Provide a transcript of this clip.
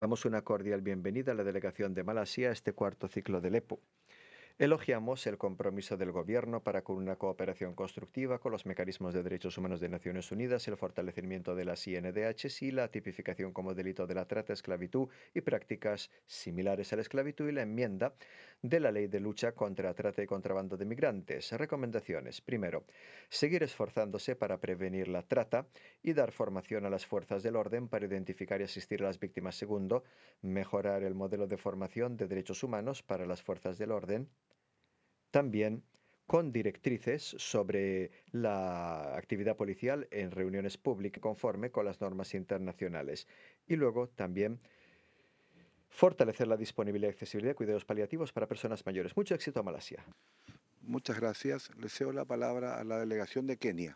Damos una cordial bienvenida a la delegación de Malasia a este cuarto ciclo del EPU. Elogiamos el compromiso del Gobierno para con una cooperación constructiva con los mecanismos de derechos humanos de Naciones Unidas, el fortalecimiento de las INDH y la tipificación como delito de la trata, esclavitud y prácticas similares a la esclavitud y la enmienda de la Ley de Lucha contra Trata y Contrabando de Migrantes. Recomendaciones. Primero, seguir esforzándose para prevenir la trata y dar formación a las fuerzas del orden para identificar y asistir a las víctimas. Segundo, mejorar el modelo de formación de derechos humanos para las fuerzas del orden, también con directrices sobre la actividad policial en reuniones públicas conforme con las normas internacionales. Y luego también fortalecer la disponibilidad y accesibilidad de cuidados paliativos para personas mayores. Mucho éxito a Malasia. Muchas gracias. Le cedo la palabra a la delegación de Kenia.